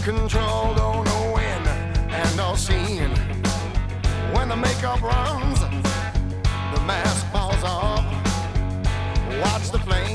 control, don't know when, and all seen. When the makeup runs, the mask falls off. Watch the flame